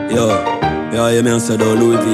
Yo, yeah, you me say though Louis V.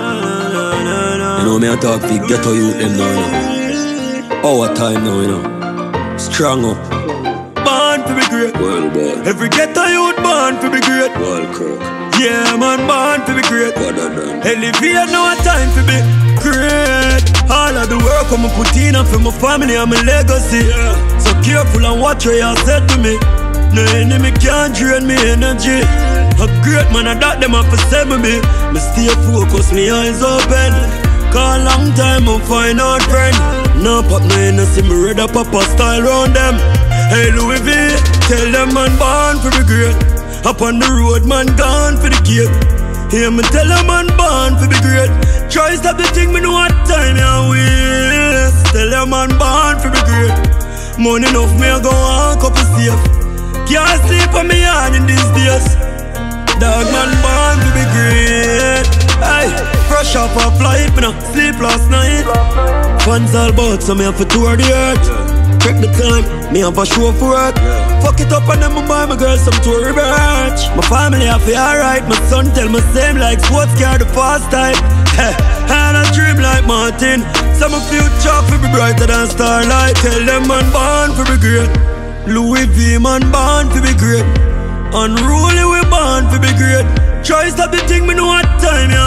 You know me I talk big ghetto youth them now, you know. Our time now, you know. Strong up. Born to be great. Well, boy. Every ghetto youth born to be great. Well, crook. Yeah, man, born to be great. Elevate now a time to be great. All of the work I'ma put in for my family and my legacy. So careful and watch what you said to me. No enemy can't drain me energy. A great man, I doubt them have to send me. Me stay focused, me eyes open. Cause a long time I'm find out friend. No pop no innocent, me ready pop a style round them. Hey Louis V, tell them man born for be great. Up on the road, man gone for the gate. Hear me tell them man born for be great. Try stop the thing, me know what time you waste. Tell them man born for be great. Money enough, me I go on couple safe. Can't sleep on me hand in these days. Dog man born to be great. Hey, fresh off a flight, me no sleep last night. Funds all about, so me have to tour the earth. Check the time, me have a show for work. Fuck it up and then me buy my girl some Tory Burch. My family have to alright, my son tell me same like sports car the fast type. And I dream like Martin. Some of future for be brighter than starlight. Tell them man born for be great. Louis V man born to be great. Unruly we born to be great. Try stop the thing, me know what time you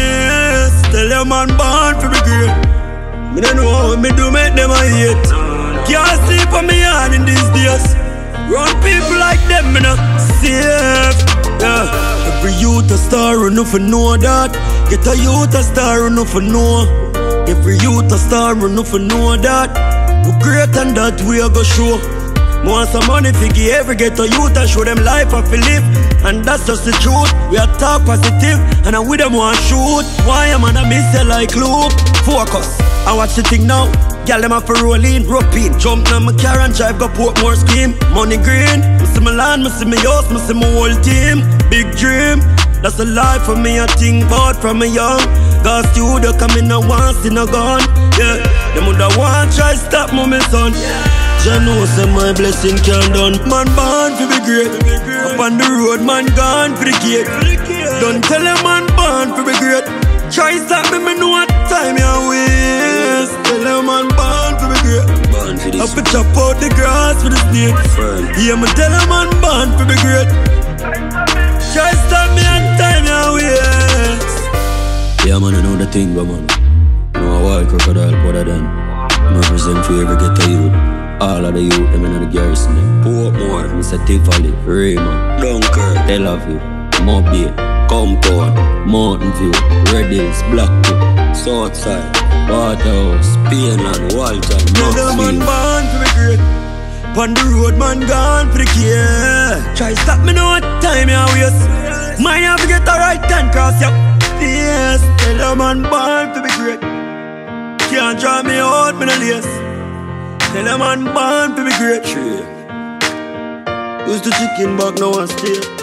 waste. Tell them man born to be great. Me don't know how me do make them a hate. Can't sleep on me hand in these days. Run people like them, me not safe. Yeah. Every youth a star, enough for know that. Get a youth a star, enough for know. Every youth a star, enough for know that. We great and that we are go show. Want some money to give every ghetto youth and show them life I feel live. And that's just the truth. We are talk positive and I with them want shoot. Why am I miss you like loop? Focus. I watch the thing now. Girl them have to roll in, rope in. Jump now my car and drive go Portmore scheme. Money green. Me see my land, me see my house, me see my whole team. Big dream. That's a life for me I think about from a young. Got studio coming at once in a gun. Yeah. Them woulda want try stop me, my son. Jah know say my blessing can done. Man born to be great. Up on the road, man gone for the gate. Don't tell a man born to be great. Try stop me know what time you waste. Tell a man born to be great. Up to chop out the grass for the snake. Yeah, me tell a man born to be great. Try stop me and time you waste. Yeah man, I know the thing, but man, know a wild crocodile better than. I represent for every ghetto youth. All of the youth, them in the garrison, them Portmore, Mr. Tivoli, Raymond, Dunkirk, Tel Aviv, Mobile, Compound, Mountain View, Red Hills, Blackpool, Southside, Waterhouse, Pineland, Walton, Knoxville. Man born to be great. On the road, man gone for the care. Try stop me know what time you waste. Mine have to get the right hand cross your face. Tell a man born to be great. Can't draw me out, me no lace. Tell a man born to be great. Who's the chicken back now and stay?